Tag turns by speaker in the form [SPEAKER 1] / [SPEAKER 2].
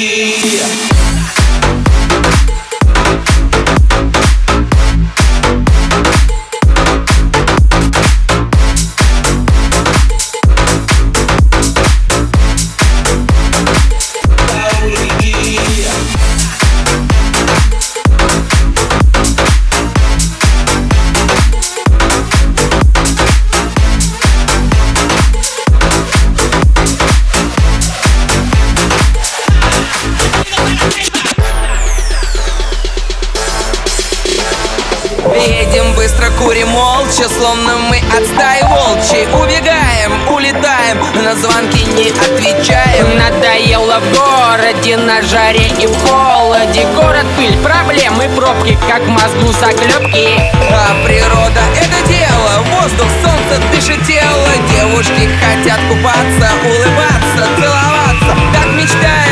[SPEAKER 1] Едем быстро, курим молча, словно мы от стаи волчьей. Убегаем, улетаем, на звонки не отвечаем.
[SPEAKER 2] Надоело в городе, на жаре и в холоде. Город, пыль, проблемы, пробки, как в мозгу заклепки.
[SPEAKER 1] А природа — это дело, воздух, солнце дышит тело. Девушки хотят купаться, улыбаться, целоваться, так мечтаем.